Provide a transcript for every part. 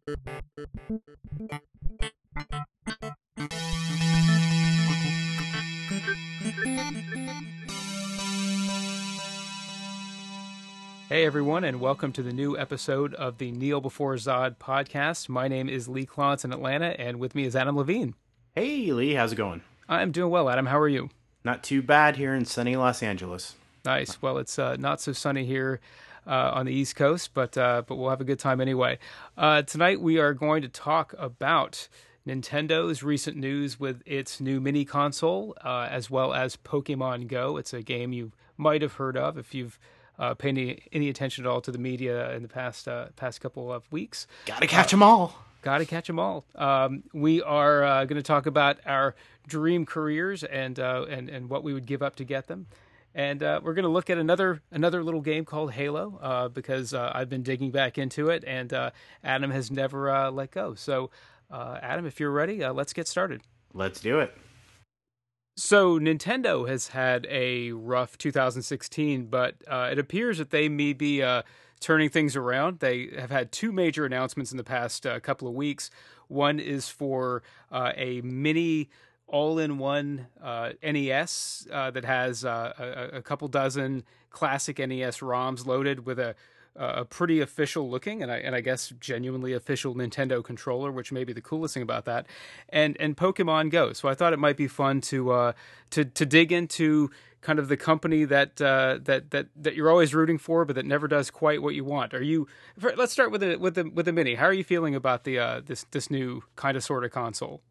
Hey everyone, and welcome to the new episode of the Kneel Before Zod podcast. My name is Lee Klontz in Atlanta, and with me is Adam Levine. Hey Lee, how's it going? I'm doing well, Adam. How are you? Not too bad here in sunny Los Angeles. Nice. Well, it's not so sunny here on the East Coast, but we'll have a good time anyway. Tonight we are going to talk about Nintendo's recent news with its new mini console, as well as Pokemon Go. It's a game you might have heard of if you've paid any attention at all to the media in the past couple of weeks. Gotta catch 'em all. Got to catch them all. We are going to talk about our dream careers and what we would give up to get them. And we're going to look at another little game called Halo because I've been digging back into it, and Adam has never let go. So, Adam, if you're ready, let's get started. Let's do it. So Nintendo has had a rough 2016, but it appears that they may be turning things around. They have had two major announcements in the past couple of weeks. One is for a mini all-in-one NES that has a couple dozen classic NES ROMs loaded with a pretty official looking and I guess genuinely official Nintendo controller, which may be the coolest thing about that, and Pokemon Go. So I thought it might be fun to dig into kind of the company that you're always rooting for, but that never does quite what you want. Let's start with the mini. How are you feeling about the this new kind of sort of console?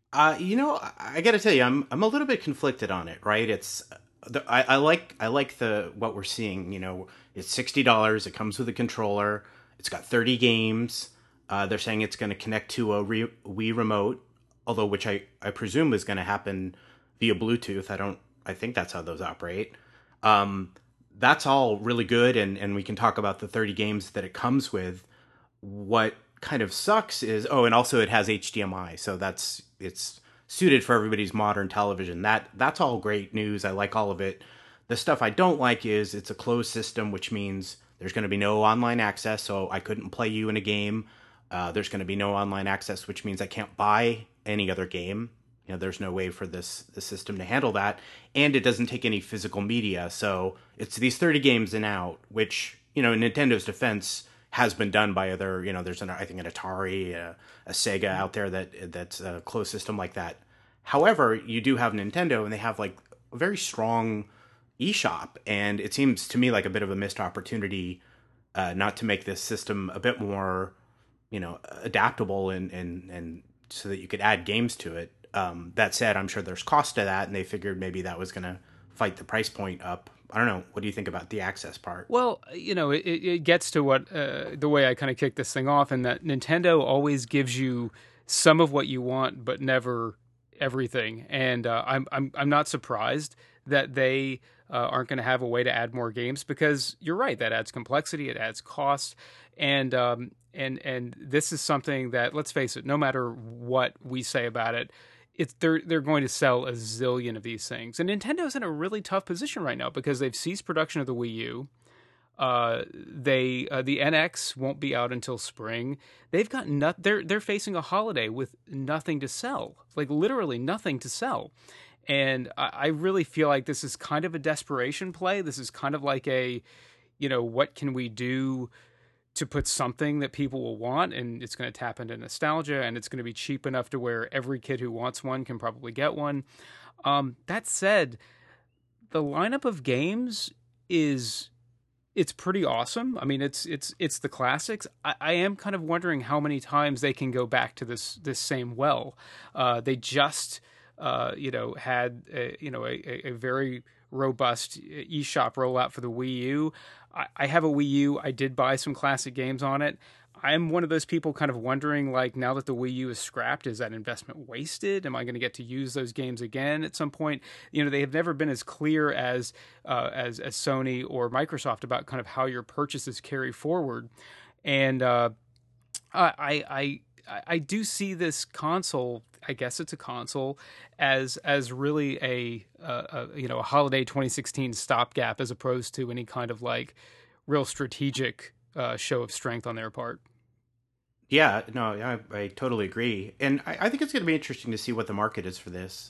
I got to tell you, I'm a little bit conflicted on it. Right? I like the what we're seeing. It's $60. It comes with a controller. It's got 30 games. They're saying it's going to connect to a Wii remote, although which I presume is going to happen via Bluetooth. I think that's how those operate. That's all really good, and we can talk about the 30 games that it comes with. What kind of sucks is, and also it has HDMI, so it's suited for everybody's modern television. That's all great news. I like all of it. The stuff I don't like is it's a closed system, which means there's going to be no online access, so I couldn't play you in a game. There's going to be no online access, which means I can't buy any other game. There's no way for the system to handle that, and it doesn't take any physical media. So it's these 30 games and out, which, in Nintendo's defense, has been done by other, there's I think an Atari, a Sega out there that's a closed system like that. However, you do have Nintendo, and they have like a very strong eShop, and it seems to me like a bit of a missed opportunity not to make this system a bit more, adaptable and so that you could add games to it. That said, I'm sure there's cost to that, and they figured maybe that was going to fight the price point up. I don't know. What do you think about the access part? Well, it gets to what the way I kind of kick this thing off, and that Nintendo always gives you some of what you want, but never everything. And I'm not surprised that they aren't going to have a way to add more games, because you're right, that adds complexity, it adds cost, and this is something that, let's face it, no matter what we say about it, they're going to sell a zillion of these things. And Nintendo's in a really tough position right now because they've ceased production of the Wii U. The NX won't be out until spring. They've got they're facing a holiday with nothing to sell, like literally nothing to sell. And I really feel like this is kind of a desperation play. This is kind of like what can we do to put something that people will want, and it's going to tap into nostalgia, and it's going to be cheap enough to where every kid who wants one can probably get one. That said, the lineup of games it's pretty awesome. I mean, it's the classics. I am kind of wondering how many times they can go back to this same well. They just had a very robust eShop rollout for the Wii U. I have a Wii U. I did buy some classic games on it. I'm one of those people kind of wondering, like, now that the Wii U is scrapped, is that investment wasted? Am I going to get to use those games again at some point? They have never been as clear as Sony or Microsoft about kind of how your purchases carry forward. And I do see this console, I guess it's a console, as really a holiday 2016 stopgap, as opposed to any kind of like real strategic show of strength on their part. Yeah, no, I totally agree, and I think it's going to be interesting to see what the market is for this.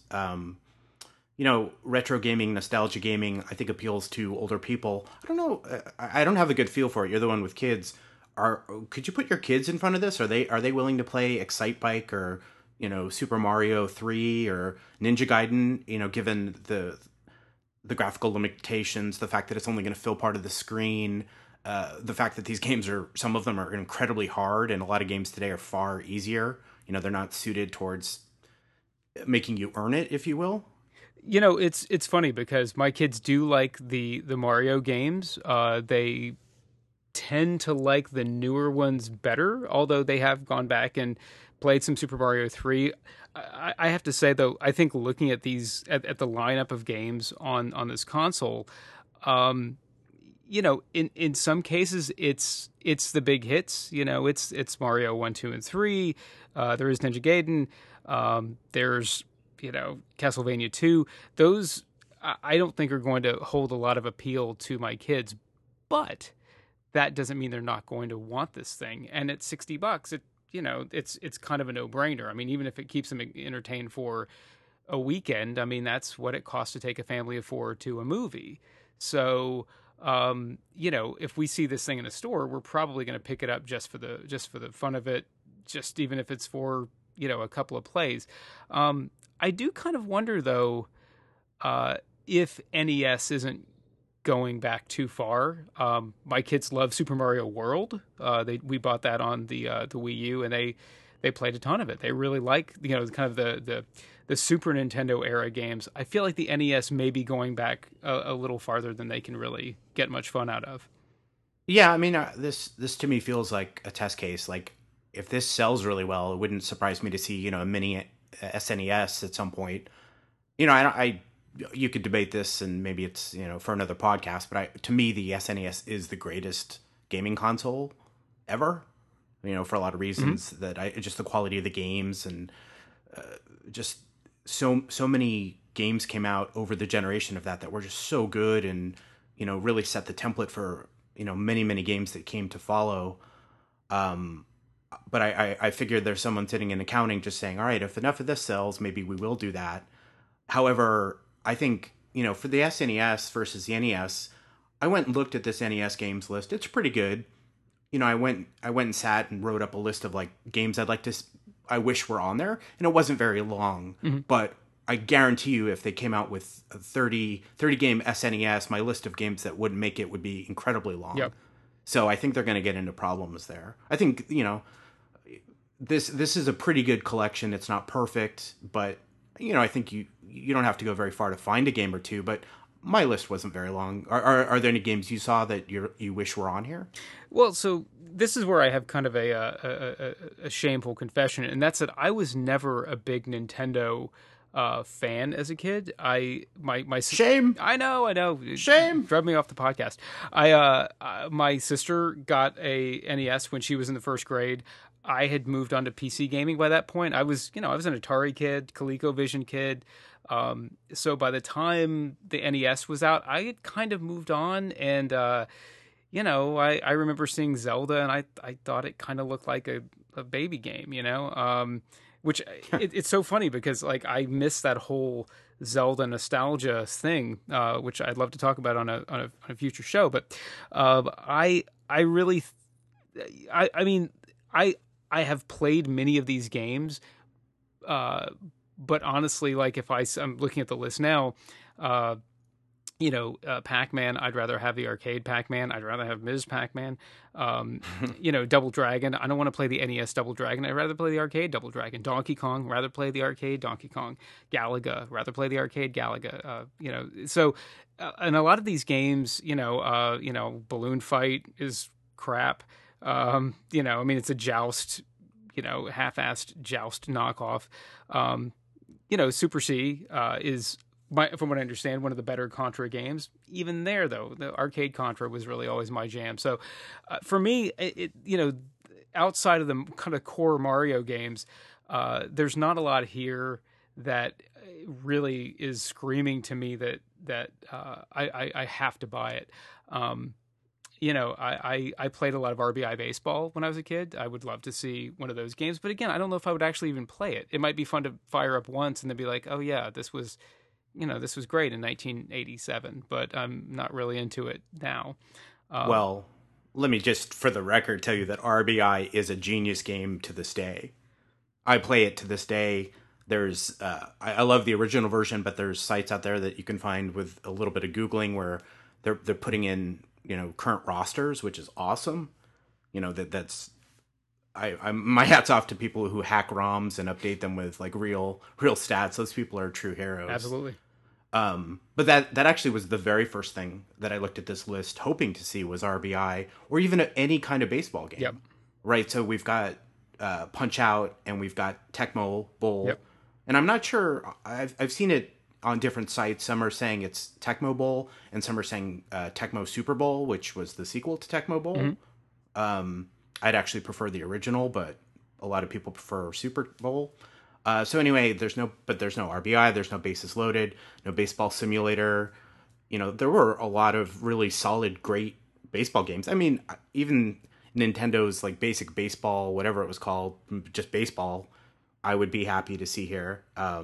Retro gaming, nostalgia gaming, I think appeals to older people. I don't know. I don't have a good feel for it. You're the one with kids. Could you put your kids in front of this? Are they willing to play Excite Bike or Super Mario 3 or Ninja Gaiden? Given the graphical limitations, the fact that it's only going to fill part of the screen, the fact that these games some of them are incredibly hard, and a lot of games today are far easier. They're not suited towards making you earn it, if you will. It's funny because my kids do like the Mario games. They tend to like the newer ones better, although they have gone back and played some Super Mario 3. I have to say though, I think looking at these at the lineup of games on this console, um, in some cases it's the big hits. It's Mario 1, 2, and 3. There is Ninja Gaiden. There's Castlevania 2. Those I don't think are going to hold a lot of appeal to my kids, but that doesn't mean they're not going to want this thing. And at $60, it's kind of a no-brainer. I mean, even if it keeps them entertained for a weekend, I mean, that's what it costs to take a family of four to a movie. So, if we see this thing in a store, we're probably going to pick it up just for the fun of it, just even if it's for, a couple of plays. I do kind of wonder though, if NES isn't going back too far. My kids love Super Mario World. We bought that on the Wii U, and they played a ton of it. They really like kind of the Super Nintendo era games. I feel like the NES may be going back a little farther than they can really get much fun out of. Yeah, I mean, this to me feels like a test case. Like, if this sells really well, it wouldn't surprise me to see a mini SNES at some point. I you could debate this, and maybe it's for another podcast. But to me, the SNES is the greatest gaming console ever. For a lot of reasons, that just the quality of the games, and just so many games came out over the generation of that were just so good, and really set the template for many games that came to follow. But I figured there's someone sitting in accounting just saying, all right, if enough of this sells, maybe we will do that. However, I think, for the SNES versus the NES, I went and looked at this NES games list. It's pretty good. I went and sat and wrote up a list of like games I wish were on there, and it wasn't very long, but I guarantee you if they came out with a 30 game SNES, my list of games that wouldn't make it would be incredibly long. Yep. So I think they're going to get into problems there. I think, this is a pretty good collection. It's not perfect, but I think you don't have to go very far to find a game or two. But my list wasn't very long. Are there any games you saw that you wish were on here? Well, so this is where I have kind of a shameful confession, and that's that I was never a big Nintendo fan as a kid. My Shame. I know. Shame. Drove me off the podcast. My sister got a NES when she was in the first grade. I had moved on to PC gaming by that point. I was an Atari kid, ColecoVision kid. So by the time the NES was out, I had kind of moved on, and I remember seeing Zelda, and I thought it kind of looked like a baby game, which it's so funny because like I miss that whole Zelda nostalgia thing, which I'd love to talk about on a future show. But I really, I mean, I have played many of these games, but honestly, like if I'm looking at the list now, Pac-Man, I'd rather have the arcade Pac-Man. I'd rather have Ms. Pac-Man. Double Dragon. I don't want to play the NES Double Dragon. I'd rather play the arcade Double Dragon. Donkey Kong, rather play the arcade Donkey Kong. Galaga, rather play the arcade Galaga. So and a lot of these games, Balloon Fight is crap. I mean, it's a joust, half-assed joust knockoff. Super C is, from what I understand, one of the better Contra games. Even there, though, the arcade Contra was really always my jam. So for me, outside of the kind of core Mario games, there's not a lot here that really is screaming to me that I have to buy it. I played a lot of RBI baseball when I was a kid. I would love to see one of those games, but again, I don't know if I would actually even play it. It might be fun to fire up once and then be like, oh yeah, this was great in 1987, but I'm not really into it now. Well, let me just, for the record, tell you that RBI is a genius game to this day. I play it to this day. There's, I love the original version, but there's sites out there that you can find with a little bit of Googling where they're putting in, current rosters, which is awesome. That's, I'm my hat's off to people who hack ROMs and update them with like real stats. Those people are true heroes. Absolutely. But that actually was the very first thing that I looked at this list hoping to see was RBI or even any kind of baseball game. Yep. Right. So we've got Punch Out and we've got Tecmo Bowl. Yep. And I'm not sure. I've seen it on different sites. Some are saying it's Tecmo Bowl, and some are saying Tecmo Super Bowl, which was the sequel to Tecmo Bowl. Mm-hmm. I'd actually prefer the original, but a lot of people prefer Super Bowl. So anyway, there's no RBI, there's no bases loaded, no baseball simulator. There were a lot of really solid, great baseball games. I mean, even Nintendo's like basic baseball, whatever it was called, just baseball, I would be happy to see here.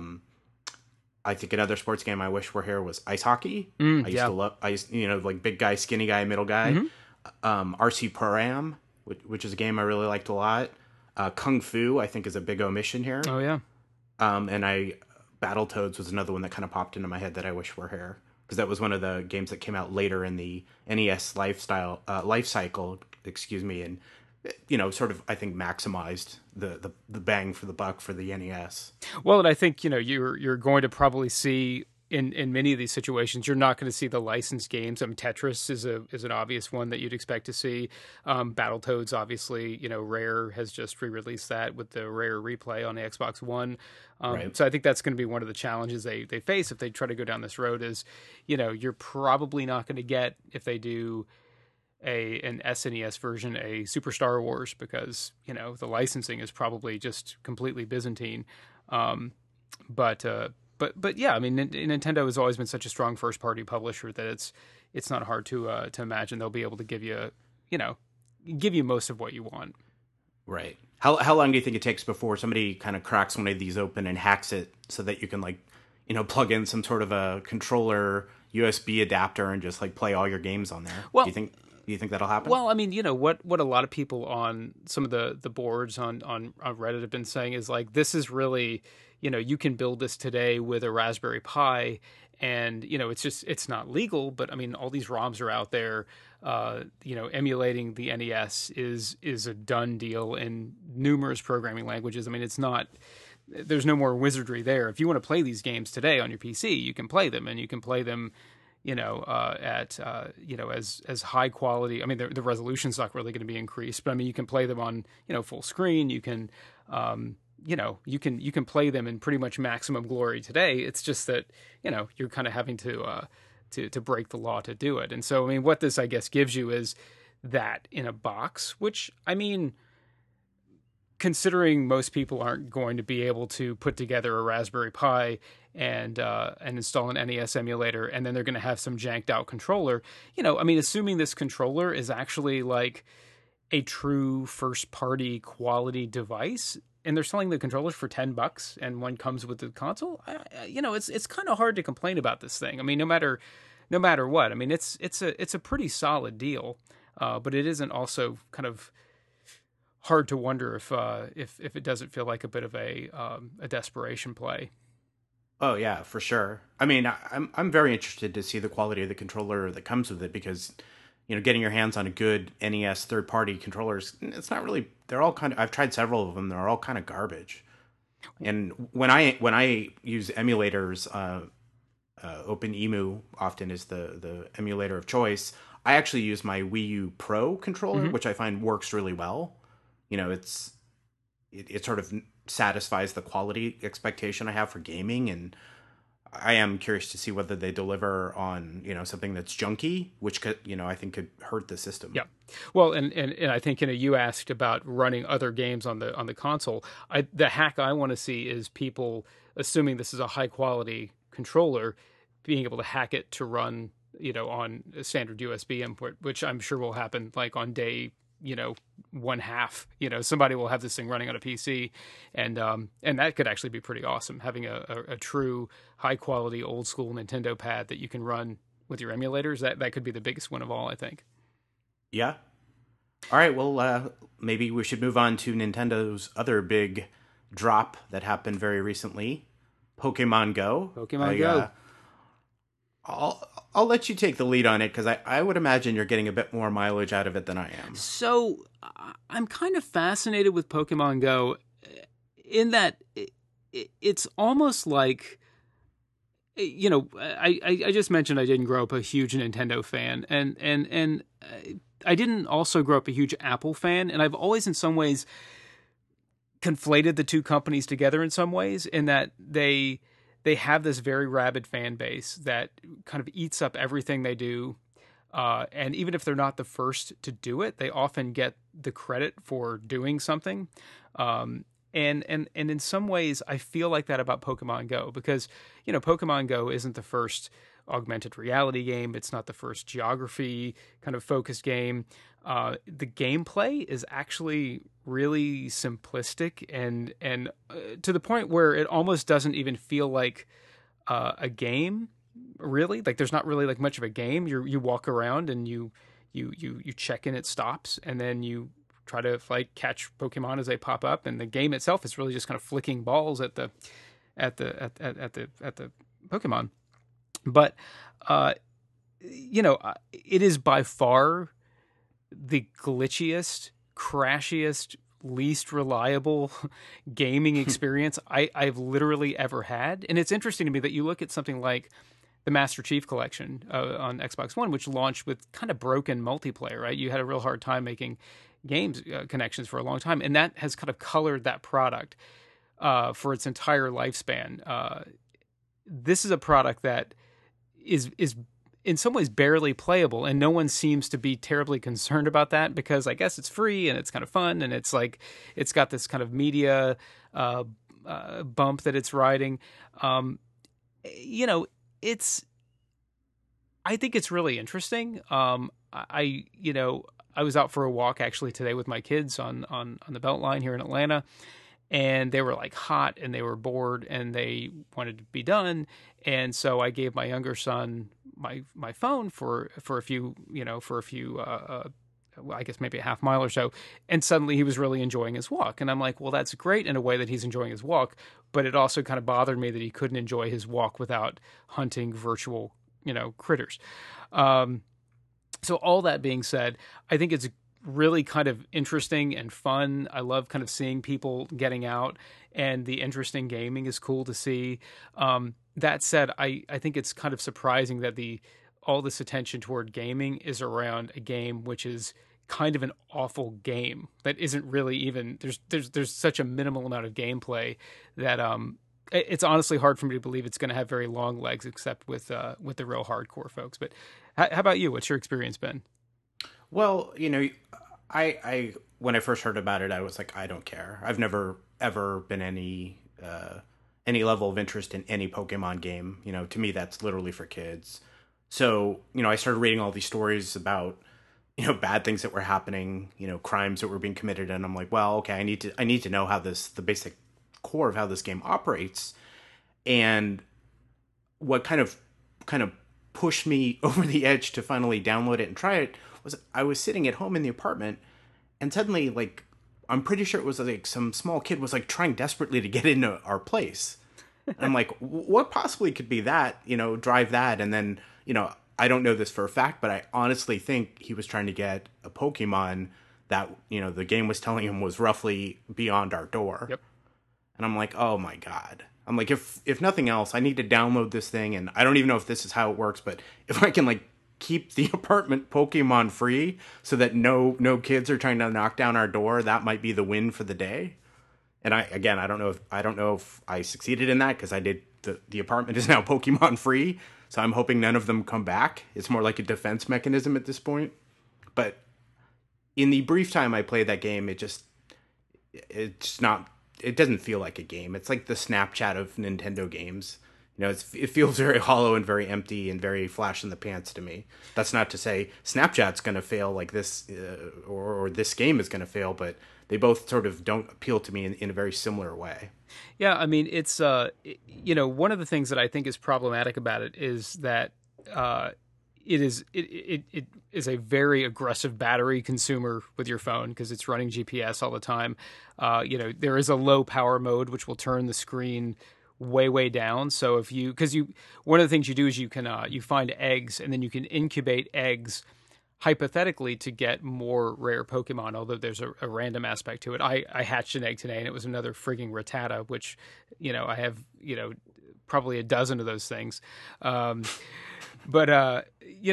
I think another sports game I wish were here was ice hockey. I used to love, like big guy, skinny guy, middle guy. Mm-hmm. RC Pro Am, which is a game I really liked a lot. Kung Fu, I think, is a big omission here. Oh, yeah. And Battletoads was another one that kind of popped into my head that I wish were here. Because that was one of the games that came out later in the NES life cycle, and sort of, I think, maximized the bang for the buck for the NES. Well, and I think, you're going to probably see in many of these situations, you're not going to see the licensed games. I mean, Tetris is an obvious one that you'd expect to see. Battletoads, obviously, Rare has just re-released that with the Rare Replay on the Xbox One. Right. So I think that's going to be one of the challenges they face if they try to go down this road is, you're probably not going to get, if they do an SNES version, a Super Star Wars, because, the licensing is probably just completely Byzantine. But yeah, I mean, Nintendo has always been such a strong first party publisher that it's not hard to imagine they'll be able to give you most of what you want. Right. How long do you think it takes before somebody kind of cracks one of these open and hacks it so that you can plug in some sort of a controller USB adapter and just like play all your games on there? Well, do you think that'll happen? Well, I mean, what a lot of people on some of the boards on Reddit have been saying is like, this is really, you can build this today with a Raspberry Pi, and it's not legal, but I mean, all these ROMs are out there. Emulating the NES is a done deal in numerous programming languages. I mean, there's no more wizardry there. If you want to play these games today on your PC, you can play them, and you can play them at as high quality. I mean, the resolution's not really going to be increased, but I mean, you can play them on full screen. You can you can play them in pretty much maximum glory today. It's just that you're kind of having to break the law to do it. And so I mean, what this I guess gives you is that in a box, which I mean, considering most people aren't going to be able to put together a Raspberry Pi and install an NES emulator, and then they're going to have some janked out controller. I mean, assuming this controller is actually like a true first party quality device, and they're selling the controllers for $10, and one comes with the console. It's kind of hard to complain about this thing. I mean, no matter what, I mean, it's a pretty solid deal, but it isn't also kind of hard to wonder if it doesn't feel like a bit of a desperation play. Oh yeah, for sure. I mean, I'm very interested to see the quality of the controller that comes with it because, getting your hands on a good NES third-party controllers, it's not really. They're all kind of. I've tried several of them. They're all kind of garbage. And when I use emulators, OpenEMU often is the emulator of choice. I actually use my Wii U Pro controller, which I find works really well. It sort of satisfies the quality expectation I have for gaming, and I am curious to see whether they deliver on something that's junky, which could I think could hurt the system. Yeah, well, and I think you asked about running other games on the console. The hack I want to see is people assuming this is a high quality controller being able to hack it to run on a standard USB import, which I'm sure will happen like on day, 1/2. Somebody will have this thing running on a PC, and that could actually be pretty awesome. Having a true high quality old school Nintendo pad that you can run with your emulators, that could be the biggest one of all, I think. Yeah. All right. Well, maybe we should move on to Nintendo's other big drop that happened very recently, Pokemon Go. Pokemon Go. I'll let you take the lead on it because I would imagine you're getting a bit more mileage out of it than I am. So I'm kind of fascinated with Pokemon Go in that it's almost like, I just mentioned I didn't grow up a huge Nintendo fan, and I didn't also grow up a huge Apple fan, and I've always in some ways conflated the two companies together in some ways, in that they have this very rabid fan base that kind of eats up everything they do. And even if they're not the first to do it, they often get the credit for doing something. And in some ways, I feel like that about Pokemon Go because, Pokemon Go isn't the first augmented reality game. It's not the first geography kind of focused game. The gameplay is actually really simplistic and to the point where it almost doesn't even feel like a game. Really, like there's not really like much of a game. You walk around and you check in at stops, and then you try to like catch Pokemon as they pop up. And the game itself is really just kind of flicking balls at the Pokemon. But it is by far the glitchiest, crashiest, least reliable gaming experience I've literally ever had. And it's interesting to me that you look at something like the Master Chief Collection on Xbox One, which launched with kind of broken multiplayer, right? You had a real hard time making games connections for a long time, and that has kind of colored that product for its entire lifespan. This is a product that is in some ways barely playable, and no one seems to be terribly concerned about that because I guess it's free and it's kind of fun, and it's like it's got this kind of media bump that it's riding. I think it's really interesting. I was out for a walk actually today with my kids on the Beltline here in Atlanta, and they were like hot and they were bored and they wanted to be done. And so I gave my younger son my phone for a few, I guess maybe a half mile or so. And suddenly he was really enjoying his walk. And I'm like, well, that's great in a way that he's enjoying his walk. But it also kind of bothered me that he couldn't enjoy his walk without hunting virtual, critters. So all that being said, I think it's really kind of interesting and fun. I love kind of seeing people getting out, and the interesting gaming is cool to see. That said, I think it's kind of surprising that all this attention toward gaming is around a game which is kind of an awful game that isn't really even there's such a minimal amount of gameplay that it's honestly hard for me to believe it's going to have very long legs, except with the real hardcore folks. But how about you? What's your experience been? Well, I when I first heard about it, I was like, I don't care. I've never ever been any level of interest in any Pokemon game. To me, that's literally for kids. So, I started reading all these stories about, bad things that were happening, crimes that were being committed, and I'm like, well, okay, I need to know how the basic core of how this game operates. And what kind of pushed me over the edge to finally download it and try it was I was sitting at home in the apartment, and suddenly, like, I'm pretty sure it was like some small kid was like trying desperately to get into our place. And I'm like, what possibly could be that, drive that? And then, I don't know this for a fact, but I honestly think he was trying to get a Pokemon that, the game was telling him was roughly beyond our door. Yep. And I'm like, oh my God. I'm like, if nothing else, I need to download this thing. And I don't even know if this is how it works, but if I can like keep the apartment Pokemon free so that no kids are trying to knock down our door, that might be the win for the day. And I don't know if I succeeded in that because I did. The apartment is now Pokemon free, so I'm hoping none of them come back. It's more like a defense mechanism at this point. But in the brief time I played that game, it doesn't feel like a game. It's like the Snapchat of Nintendo games. it feels very hollow and very empty and very flash in the pants to me. That's not to say Snapchat's going to fail like this, or this game is going to fail, but they both sort of don't appeal to me in a very similar way. Yeah, I mean, it's one of the things that I think is problematic about it is that it is a very aggressive battery consumer with your phone because it's running GPS all the time. There is a low power mode which will turn the screen way down. So one of the things you do is you can you find eggs and then you can incubate eggs hypothetically to get more rare Pokemon, although there's a random aspect to it. I hatched an egg today and it was another frigging Rattata, which, I have, probably a dozen of those things. But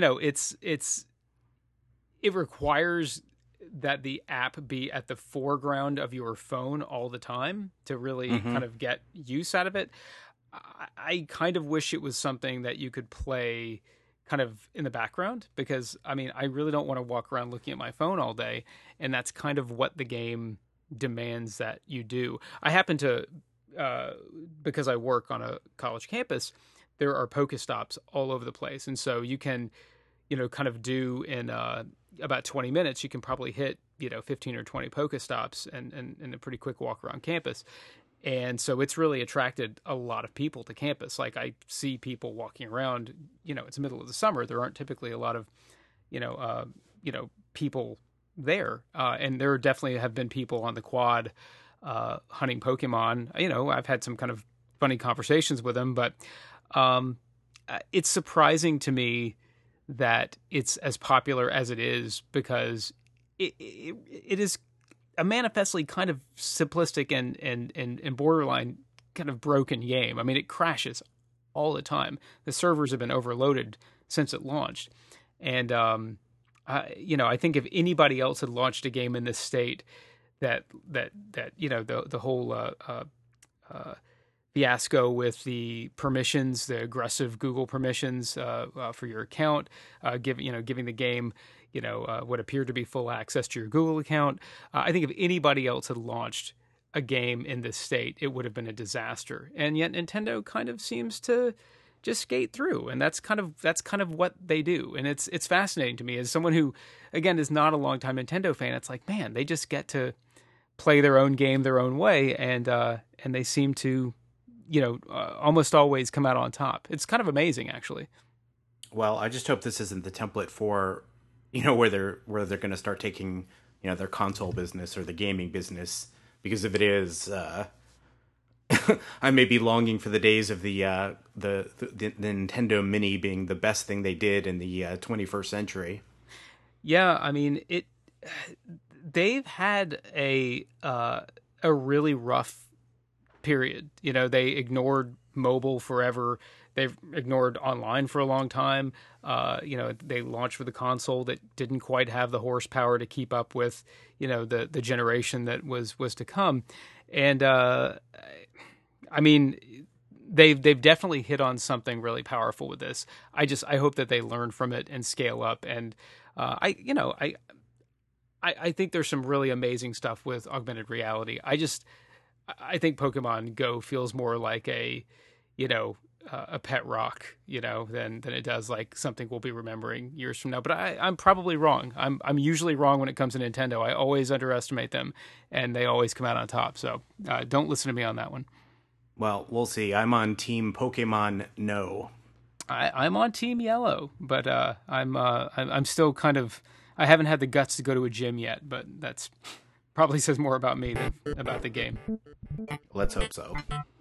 it requires that the app be at the foreground of your phone all the time to really kind of get use out of it. I kind of wish it was something that you could play kind of in the background, because I mean, I really don't want to walk around looking at my phone all day, and that's kind of what the game demands that you do. I happen to, because I work on a college campus, there are Pokestops all over the place, and so you can, kind of do in about 20 minutes, you can probably hit 15 or 20 Pokestops and a pretty quick walk around campus. And so it's really attracted a lot of people to campus. Like, I see people walking around, it's the middle of the summer. There aren't typically a lot of, people there. And there definitely have been people on the quad hunting Pokemon. I've had some kind of funny conversations with them, but it's surprising to me that it's as popular as it is, because it is a manifestly kind of simplistic and borderline kind of broken game. I mean, it crashes all the time. The servers have been overloaded since it launched. And, I think if anybody else had launched a game in this state that the whole fiasco with the permissions, the aggressive Google permissions for your account, giving the game what appeared to be full access to your Google account. I think if anybody else had launched a game in this state, it would have been a disaster. And yet Nintendo kind of seems to just skate through, and that's kind of what they do. And it's fascinating to me as someone who, again, is not a longtime Nintendo fan. It's like, man, they just get to play their own game their own way, and they seem to, almost always come out on top. It's kind of amazing, actually. Well, I just hope this isn't the template for, where they're going to start taking, their console business or the gaming business, because if it is, I may be longing for the days of the Nintendo Mini being the best thing they did in the 21st century. Yeah, I mean, they've had a really rough period. They ignored mobile forever. They've ignored online for a long time. They launched with a console that didn't quite have the horsepower to keep up with, the generation that was to come. And I mean, they've definitely hit on something really powerful with this. I hope that they learn from it and scale up. And I think there's some really amazing stuff with augmented reality. I think Pokemon Go feels more like a pet rock, than it does like something we'll be remembering years from now. But I'm probably wrong. I'm usually wrong when it comes to Nintendo. I always underestimate them, and they always come out on top. So don't listen to me on that one. Well, we'll see. I'm on Team Pokemon No. I'm on Team Yellow, but I'm still kind of, I haven't had the guts to go to a gym yet, but that's probably says more about me than about the game. Let's hope so.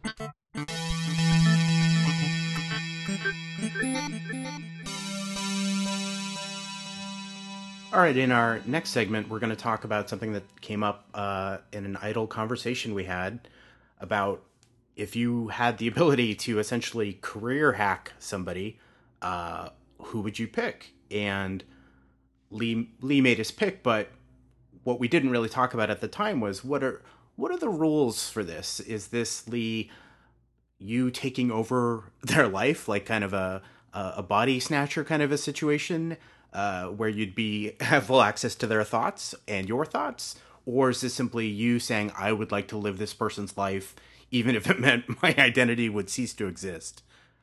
All right, in our next segment, we're going to talk about something that came up in an idle conversation we had about if you had the ability to essentially career hack somebody, who would you pick? And Lee made his pick, but what we didn't really talk about at the time was what are the rules for this? Is this, Lee, you taking over their life, like kind of a body snatcher kind of a situation, where you'd have full access to their thoughts and your thoughts? Or is this simply you saying, I would like to live this person's life, even if it meant my identity would cease to exist?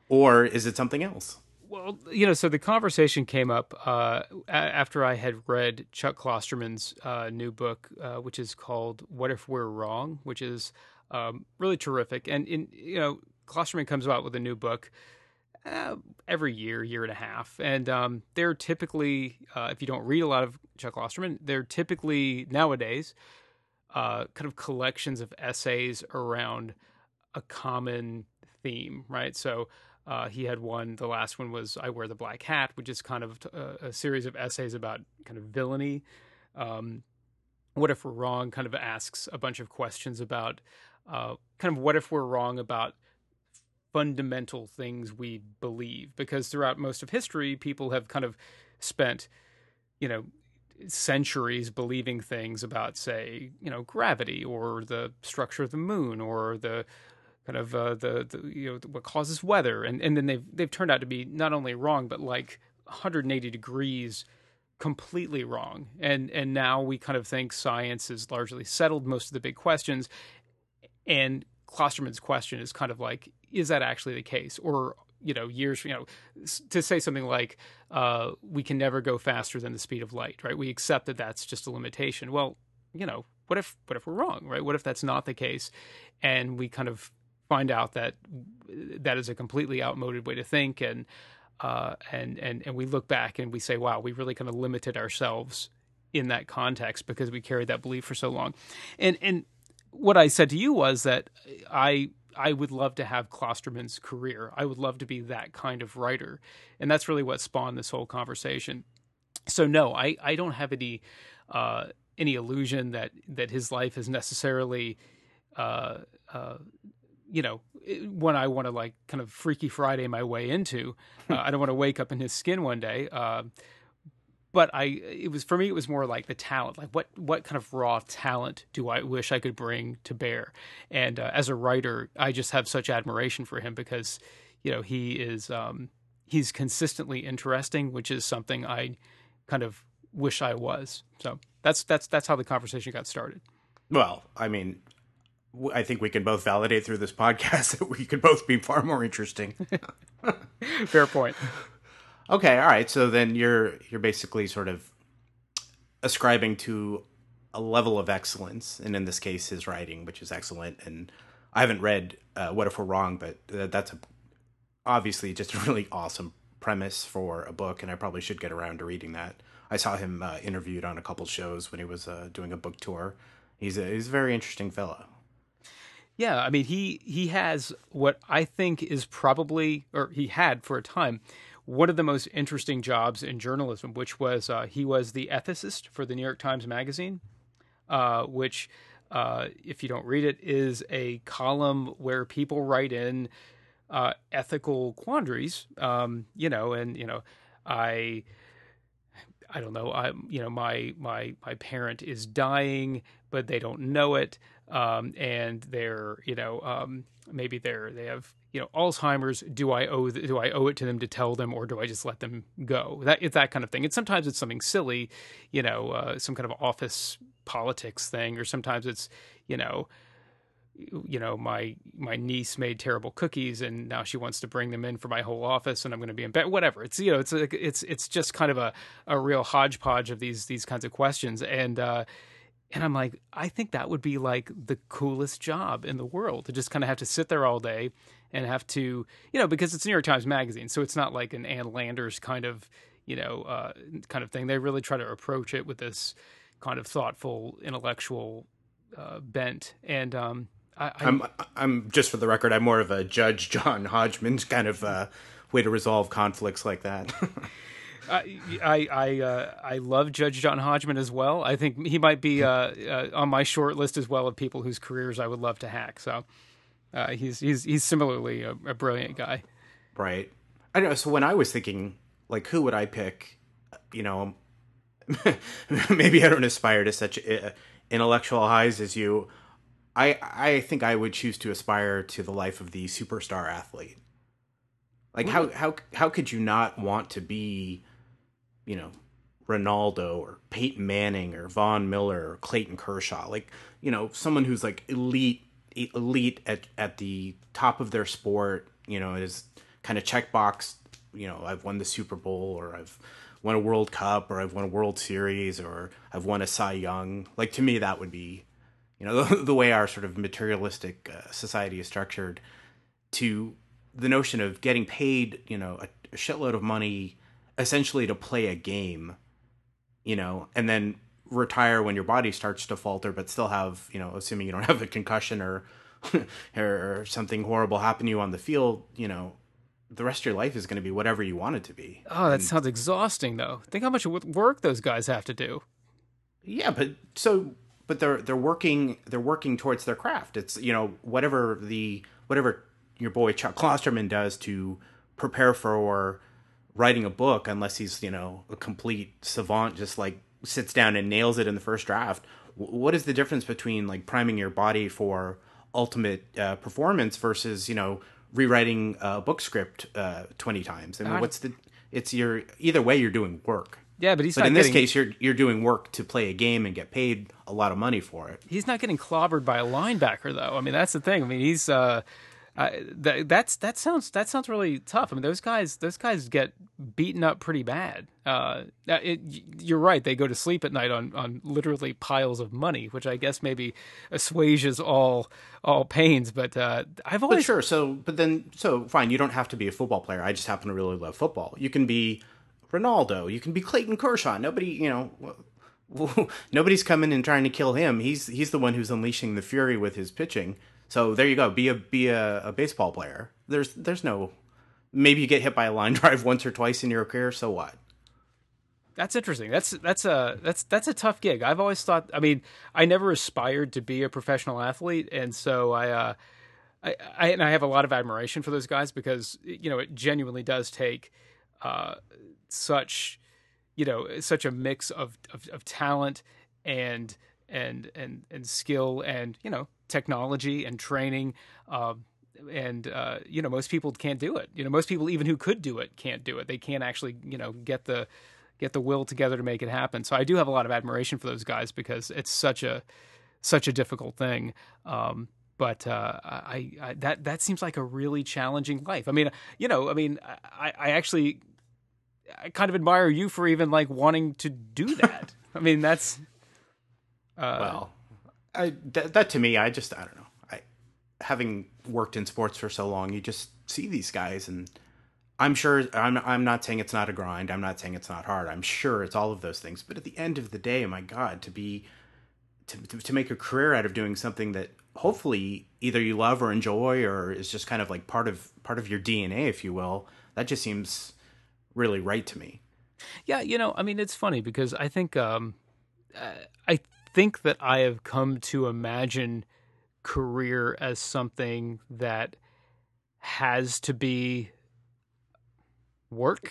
or is it something else? Well, so the conversation came up after I had read Chuck Klosterman's new book, which is called "What If We're Wrong," which is really terrific. And Klosterman comes out with a new book every year and a half, and they're typically, if you don't read a lot of Chuck Klosterman, they're typically nowadays kind of collections of essays around a common theme, right? So he had one. The last one was "I Wear the Black Hat," which is kind of a series of essays about kind of villainy. What If We're Wrong kind of asks a bunch of questions about kind of what if we're wrong about fundamental things we believe, because throughout most of history, people have kind of spent, you know, centuries believing things about, say, gravity or the structure of the moon or the kind of what causes weather, and then they've turned out to be not only wrong but like 180 degrees completely wrong, and now we kind of think science has largely settled most of the big questions, and Klosterman's question is kind of like, is that actually the case? Or, years, to say something like, we can never go faster than the speed of light, right? We accept that that's just a limitation. Well, what if we're wrong, right? What if that's not the case? And we kind of find out that that is a completely outmoded way to think. And we look back and we say, wow, we really kind of limited ourselves in that context because we carried that belief for so long. And what I said to you was that I would love to have Klosterman's career. I would love to be that kind of writer. And that's really what spawned this whole conversation. So no, I don't have any illusion that his life is necessarily one I want to like kind of Freaky Friday my way into. I don't want to wake up in his skin one day. But for me, it was more like the talent, like what kind of raw talent do I wish I could bring to bear? And as a writer, I just have such admiration for him because, he is, he's consistently interesting, which is something I kind of wish I was. So that's how the conversation got started. Well, I mean, I think we can both validate through this podcast that we could both be far more interesting. Fair point. Okay, all right. So then you're basically sort of ascribing to a level of excellence, and in this case, his writing, which is excellent. And I haven't read What If We're Wrong, but that's obviously just a really awesome premise for a book, and I probably should get around to reading that. I saw him interviewed on a couple shows when he was doing a book tour. He's a very interesting fellow. Yeah, I mean, he has what I think is probably, or he had for a time, one of the most interesting jobs in journalism, which was he was the ethicist for the New York Times Magazine, which, if you don't read it, is a column where people write in ethical quandaries. I don't know. My parent is dying, but they don't know it, and they're maybe they have Alzheimer's. Do I owe it to them to tell them, or do I just let them go? It's that kind of thing. And sometimes it's something silly, some kind of office politics thing, or sometimes it's my niece made terrible cookies and now she wants to bring them in for my whole office and I'm going to be in bed. Whatever. It's it's just kind of a real hodgepodge of these kinds of questions. And I'm like, I think that would be like the coolest job in the world, to just kind of have to sit there all day and have to, because it's New York Times Magazine, so it's not like an Ann Landers kind of thing. They really try to approach it with this kind of thoughtful, intellectual bent. And I'm just for the record, I'm more of a Judge John Hodgman's kind of way to resolve conflicts like that. I love Judge John Hodgman as well. I think he might be on my short list as well of people whose careers I would love to hack. So he's similarly a brilliant guy. Right. I know. So when I was thinking, like, who would I pick? Maybe I don't aspire to such intellectual highs as you. I think I would choose to aspire to the life of the superstar athlete. Like, how could you not want to be, Ronaldo or Peyton Manning or Von Miller or Clayton Kershaw? Like, someone who's like elite at the top of their sport, is kind of checkbox, I've won the Super Bowl, or I've won a World Cup, or I've won a World Series, or I've won a Cy Young. Like, to me, that would be, the way our sort of materialistic society is structured, to the notion of getting paid, a shitload of money essentially to play a game, and then retire when your body starts to falter, but still have, assuming you don't have a concussion or or something horrible happen to you on the field, the rest of your life is going to be whatever you want it to be. Oh, that sounds exhausting, though. Think how much work those guys have to do. Yeah, but they're working towards their craft. It's whatever your boy Chuck Klosterman does to prepare for writing a book, unless he's a complete savant, just like sits down and nails it in the first draft. What is the difference between like priming your body for ultimate performance versus rewriting a book script 20 times? I mean, either way you're doing work. Yeah, but in this case, you're doing work to play a game and get paid a lot of money for it. He's not getting clobbered by a linebacker, though. I mean, that's the thing. I mean, he's that sounds really tough. I mean, those guys get beaten up pretty bad. You're right. They go to sleep at night on literally piles of money, which I guess maybe assuages all pains. But I've always so fine. You don't have to be a football player. I just happen to really love football. You can be Ronaldo. You can be Clayton Kershaw. Nobody, nobody's coming and trying to kill him. He's the one who's unleashing the fury with his pitching. So there you go. Be a baseball player. There's no, maybe you get hit by a line drive once or twice in your career. So what? That's interesting. That's a tough gig. I've always thought. I mean, I never aspired to be a professional athlete, and so I have a lot of admiration for those guys, because it genuinely does take such a mix of talent and skill and technology and training, and most people can't do it. Most people, even who could do it, can't do it. They can't actually get the will together to make it happen. So I do have a lot of admiration for those guys, because it's such a difficult thing. But that seems like a really challenging life. I mean, I kind of admire you for even like wanting to do that. I mean, that's that to me, I don't know. Having worked in sports for so long, you just see these guys, and I'm sure I'm not saying it's not a grind. I'm not saying it's not hard. I'm sure it's all of those things. But at the end of the day, my God, to make a career out of doing something that hopefully either you love or enjoy, or is just kind of like part of your DNA, if you will, that just seems really right to me. Yeah, I mean, it's funny because I think that I have come to imagine career as something that has to be work.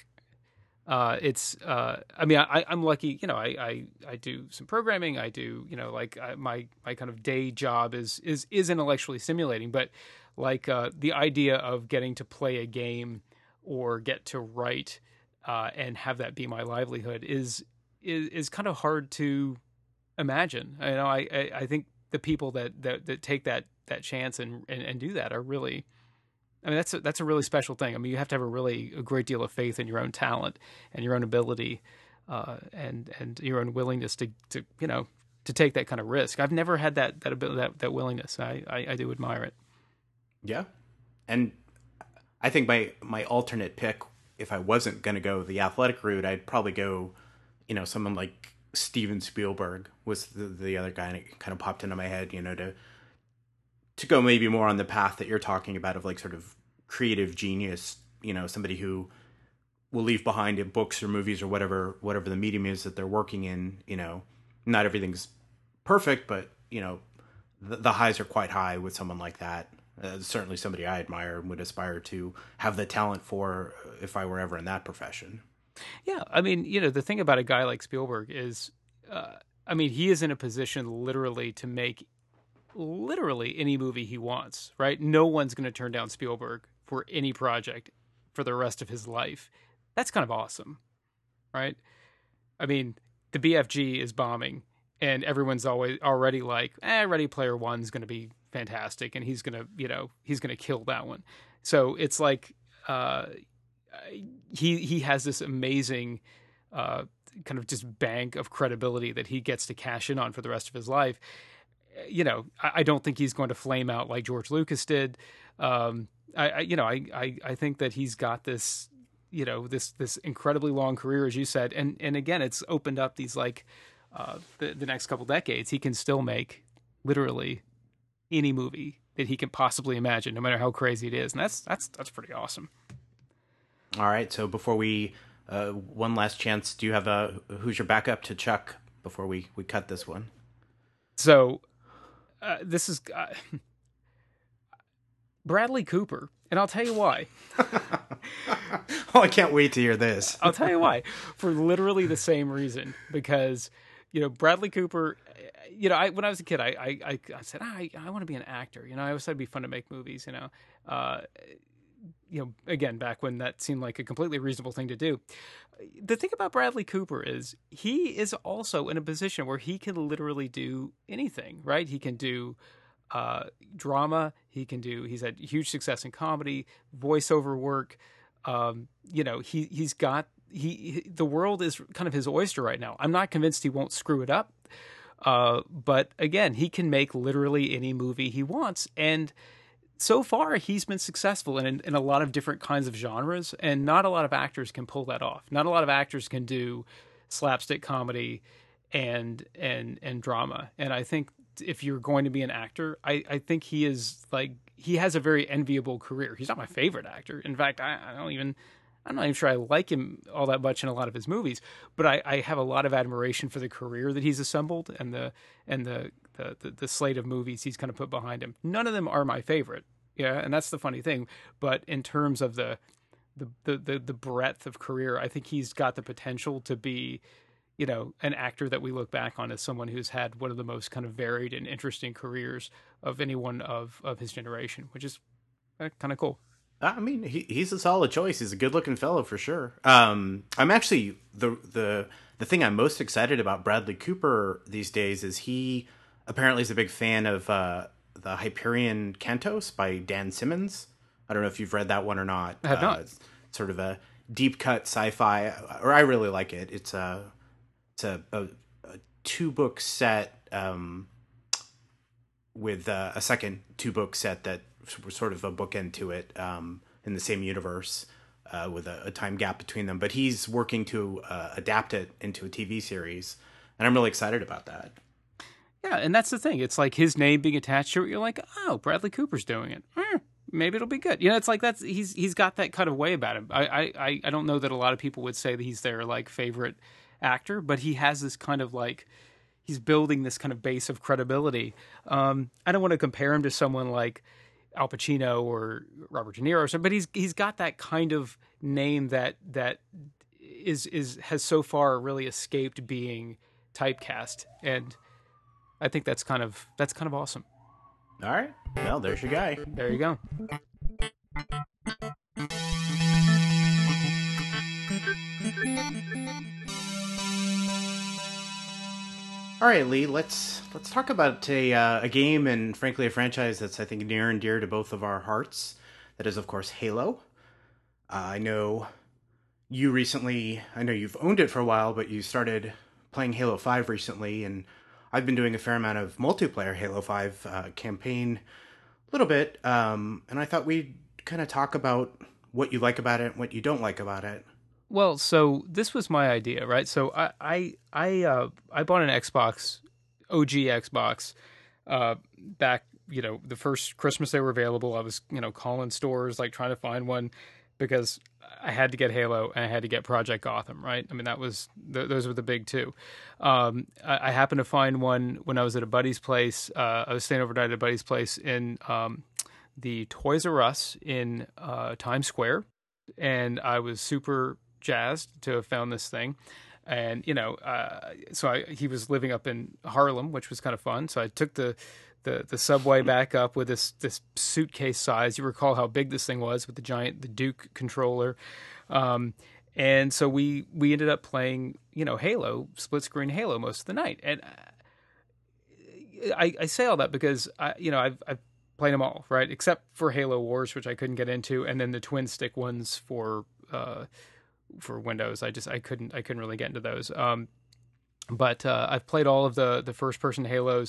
I'm lucky, I do some programming. I do, my kind of day job is intellectually stimulating, but like the idea of getting to play a game or get to write and have that be my livelihood is kind of hard to imagine. I think the people that take that chance and do that are really, I mean, that's a really special thing. I mean, you have to have a great deal of faith in your own talent and your own ability, and your own willingness to take that kind of risk. I've never had that ability, that willingness. I do admire it. Yeah, and I think my alternate pick, if I wasn't going to go the athletic route, I'd probably go, someone like Steven Spielberg was the other guy, and it kind of popped into my head, to go maybe more on the path that you're talking about of like sort of creative genius, somebody who will leave behind in books or movies or whatever the medium is that they're working in. Not everything's perfect, but the highs are quite high with someone like that. Certainly somebody I admire and would aspire to have the talent for if I were ever in that profession. Yeah, I mean, the thing about a guy like Spielberg is, he is in a position literally to make literally any movie he wants, right? No one's going to turn down Spielberg for any project for the rest of his life. That's kind of awesome, right? I mean, the BFG is bombing, and everyone's already like, Ready Player One's going to be fantastic, and he's going to kill that one. So it's like, uh, he has this amazing kind of just bank of credibility that he gets to cash in on for the rest of his life. I don't think he's going to flame out like George Lucas did. I think that he's got this, this incredibly long career, as you said, and again, it's opened up these the next couple decades. He can still make literally any movie that he can possibly imagine, no matter how crazy it is, and that's pretty awesome. All right, so before we one last chance, do you have who's your backup to Chuck before we cut this one? So this is Bradley Cooper, and I'll tell you why. Oh, I can't wait to hear this. I'll tell you why. For literally the same reason, because Bradley Cooper. When I was a kid, I said I want to be an actor. I always thought it'd be fun to make movies. Again, back when that seemed like a completely reasonable thing to do. The thing about Bradley Cooper is he is also in a position where he can literally do anything, right? He can do drama. He's had huge success in comedy, voiceover work. He's got the world is kind of his oyster right now. I'm not convinced he won't screw it up. But again, he can make literally any movie he wants. And so far, he's been successful in a lot of different kinds of genres, and not a lot of actors can pull that off. Not a lot of actors can do slapstick comedy and drama. And I think if you're going to be an actor, I think he has a very enviable career. He's not my favorite actor. In fact, I'm not even sure I like him all that much in a lot of his movies, but I have a lot of admiration for the career that he's assembled and the slate of movies he's kind of put behind him. None of them are my favorite. Yeah. And that's the funny thing. But in terms of the breadth of career, I think he's got the potential to be, an actor that we look back on as someone who's had one of the most kind of varied and interesting careers of anyone of his generation, which is kind of cool. I mean, he's a solid choice. He's a good-looking fellow for sure. I'm actually the thing I'm most excited about Bradley Cooper these days is he apparently is a big fan of the Hyperion Cantos by Dan Simmons. I don't know if you've read that one or not. I have not. It's sort of a deep cut sci-fi, or I really like it. It's a 2-book set with a second 2-book set that were sort of a bookend to it in the same universe with a time gap between them. But he's working to adapt it into a TV series, and I'm really excited about that. Yeah, and that's the thing. It's like his name being attached to it. You're like, oh, Bradley Cooper's doing it. Maybe it'll be good. It's like he's got that kind of way about him. I don't know that a lot of people would say that he's their favorite actor, but he has this kind of he's building this kind of base of credibility. I don't want to compare him to someone like Al Pacino or Robert De Niro or something, but he's got that kind of name that has so far really escaped being typecast, and I think that's kind of awesome. All right, well, there's your guy. There you go. All right, Lee, let's talk about a game and frankly a franchise that's I think near and dear to both of our hearts. That is, of course, Halo. I know you've owned it for a while, but you started playing Halo 5 recently, and I've been doing a fair amount of multiplayer Halo 5 campaign, a little bit, and I thought we'd kind of talk about what you like about it, what you don't like about it. Well, so this was my idea, right? So I bought an Xbox, OG Xbox, back, the first Christmas they were available. I was, calling stores, trying to find one because I had to get Halo and I had to get Project Gotham, right? I mean, that was those were the big two. I happened to find one when I was at a buddy's place. I was staying overnight at a buddy's place in the Toys R Us in Times Square, and I was super jazzed to have found this thing. And he was living up in Harlem, which was kind of fun. So I took the subway back up with this suitcase size. You recall how big this thing was with the Duke controller. And so we ended up playing, Halo, split screen Halo most of the night. And I say all that because I've played them all, right? Except for Halo Wars, which I couldn't get into, and then the twin stick ones for Windows. I couldn't really get into those. But I've played all of the first person Halos,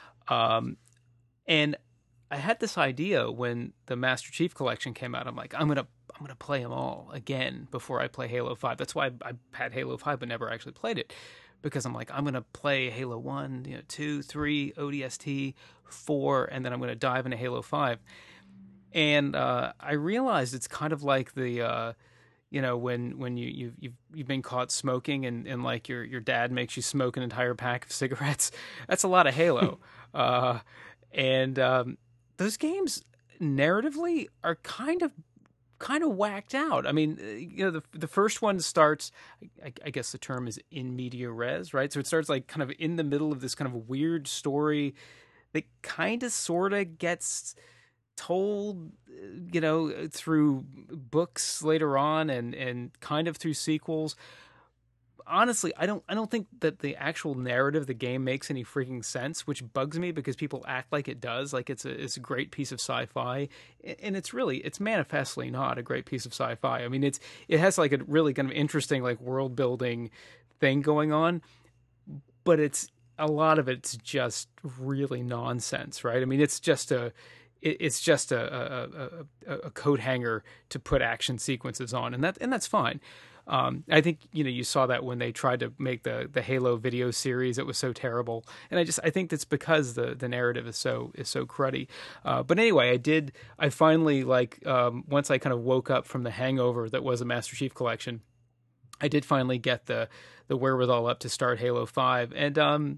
and I had this idea when the Master Chief Collection came out. I'm like, I'm gonna play them all again before I play Halo 5. That's why I had Halo 5 but never actually played it, because I'm like, I'm gonna play Halo 1, 2, 3, ODST, 4, and then I'm gonna dive into Halo 5. And I realized it's kind of like the when you've been caught smoking, and like your dad makes you smoke an entire pack of cigarettes. That's a lot of Halo. And those games narratively are kind of whacked out. I mean, the first one starts, I guess the term is in media res, right? So it starts like kind of in the middle of this kind of weird story that kind of sort of gets told, through books later on, and kind of through sequels. Honestly, I don't think that the actual narrative of the game makes any freaking sense, which bugs me because people act like it does, like it's a great piece of sci-fi, and it's manifestly not a great piece of sci-fi. I mean, it has like a really kind of interesting like world building thing going on, but a lot of it's just really nonsense, right? I mean, it's just a coat hanger to put action sequences on, and that's fine. I think you saw that when they tried to make the Halo video series. It was so terrible, and I think that's because the narrative is so cruddy. But anyway, I finally, like, once I kind of woke up from the hangover that was a Master Chief Collection, I did finally get the wherewithal up to start Halo 5, and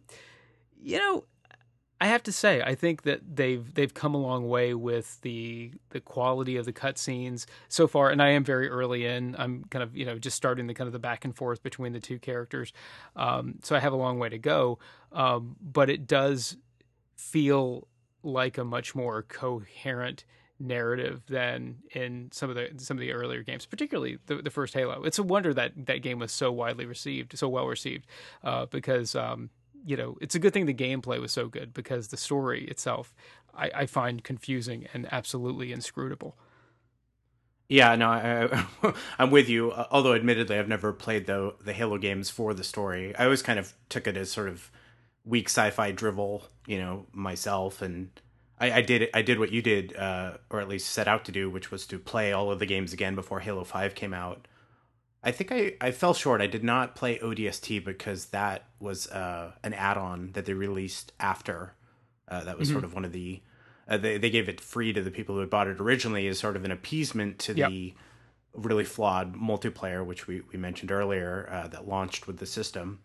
I have to say, I think that they've come a long way with the quality of the cutscenes so far, and I am very early in. I'm kind of just starting the kind of the back and forth between the two characters, so I have a long way to go. But it does feel like a much more coherent narrative than in some of the earlier games, particularly the first Halo. It's a wonder that game was so well received, because it's a good thing the gameplay was so good, because the story itself I find confusing and absolutely inscrutable. Yeah, no, I'm with you. Although admittedly, I've never played the Halo games for the story. I always kind of took it as sort of weak sci-fi drivel, myself, and I did what you did, or at least set out to do, which was to play all of the games again before Halo 5 came out. I think I fell short. I did not play ODST because that was an add-on that they released after. That was sort of one of the... they gave it free to the people who had bought it originally as sort of an appeasement to the really flawed multiplayer, which we mentioned earlier, that launched with the system.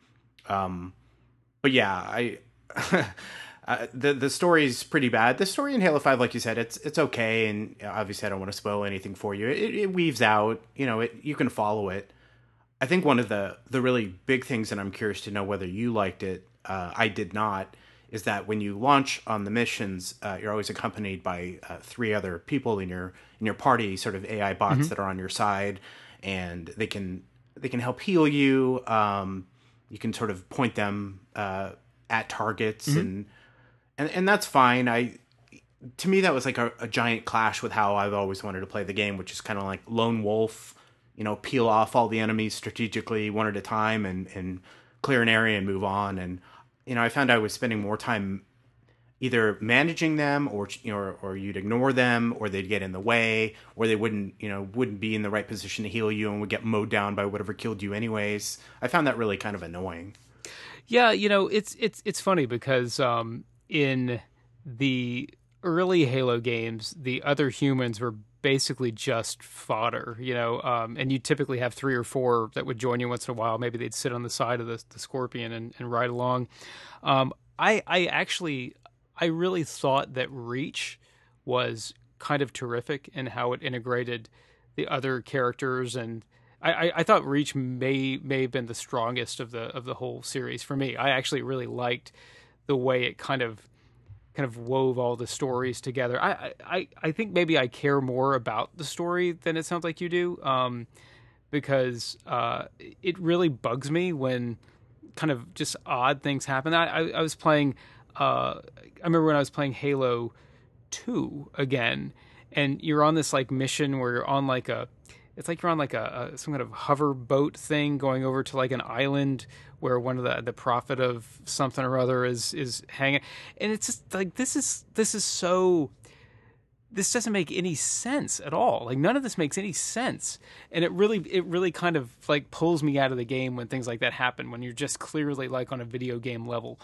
But yeah, the story's pretty bad. The story in Halo 5, like you said, it's okay, and obviously I don't want to spoil anything for you. It weaves out, you can follow it. I think one of the really big things, and I'm curious to know whether you liked it, I did not, is that when you launch on the missions, you're always accompanied by 3 other people in your party, sort of AI bots that are on your side, and they can help heal you. You can sort of point them at targets, and that's fine. To me, that was like a giant clash with how I've always wanted to play the game, which is kind of like lone wolf, peel off all the enemies strategically one at a time and clear an area and move on. And, I found I was spending more time either managing them or you'd ignore them, or they'd get in the way, or they wouldn't be in the right position to heal you and would get mowed down by whatever killed you anyways. I found that really kind of annoying. Yeah, it's funny because in the early Halo games, the other humans were basically just fodder, and you typically have 3 or 4 that would join you once in a while. Maybe they'd sit on the side of the Scorpion and ride along. I really thought that Reach was kind of terrific in how it integrated the other characters, and I thought Reach may have been the strongest of the whole series for me. I actually really liked the way it kind of wove all the stories together. I think maybe I care more about the story than it sounds like you do, because it really bugs me when kind of just odd things happen. I was playing. I remember when I was playing Halo 2 again, and you're on this like mission where you're on like a, it's like you're on like a some kind of hover boat thing going over to like an island where one of the prophet of something or other is hanging, and it's just like this is so, this doesn't make any sense at all. Like none of this makes any sense, and it really kind of like pulls me out of the game when things like that happen, when you're just clearly like on a video game level.